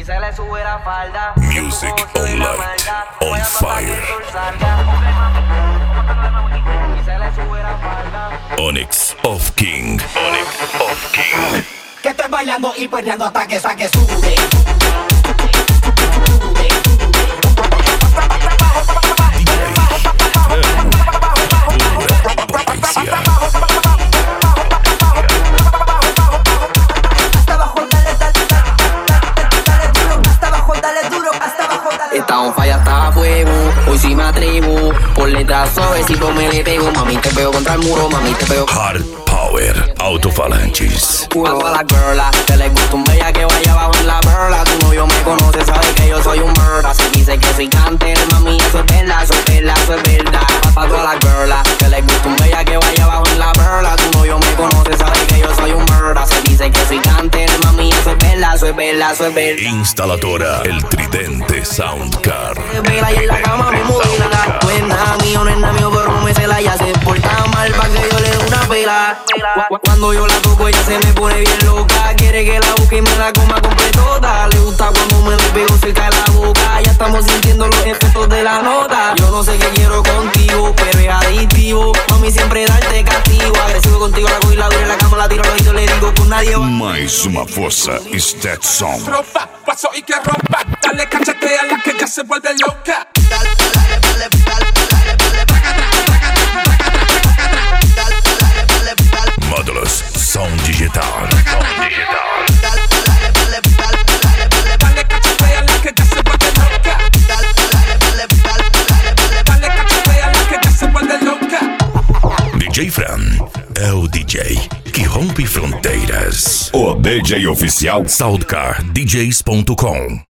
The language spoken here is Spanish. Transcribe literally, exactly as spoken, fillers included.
se le sube la falda. Music on light, on fire. Y se le sube la falda. Onyx of King. Onyx of King. Que estoy bailando y perreando hasta que saque sube. Está on fire, está a fuego, hoy sí me atrevo. Por letras suavecito me le pego. Mami, te pego contra el muro, mami, te pego. Hard Power, Autofalanges. Juro a la girla, que le gusta un bella que vaya abajo en la perla. Tu novio me conoce, sabe que yo soy un murda. Si dice que soy cantante, mami, eso es verdad, eso es verdad, eso es verdad. Pa' toda la girla, que le gusta un bella que vaya abajo en la perla. Tu novio me conoce, sabe que yo soy un murda. Si dice que soy cantante, mami, eso es verdad, eso es verdad, eso es verdad. Instaladora El Tridente Soundcar. Vela y en la cama me modela. No es nada mío, no es nada mío, pero no me cela. Ya se porta mal pa' que yo le dé una pela. Cuando yo la toco ella se me pone bien loca. Quiere que la busque y me la coma completota. Le gusta cuando me le pego cerca de la boca. Ya estamos sintiendo los efectos de la nota. Yo no sé qué quiero contigo, pero es adictivo. Mami, siempre darte castigo. Agresivo contigo, la cojo y la dura en la cama, la tiro al oído, le digo con nadie va. Mais uma força, Stetson. Profa, paso y que rompa. Dale cachetea la que ya se vuelve loca. Módulos Sound Digital. Dale cachetea la que ya se vuelve loca. Dale cachetea la que ya se vuelve loca. D J Fran é o D J que rompe fronteiras. O D J oficial Soundcar D Js ponto com.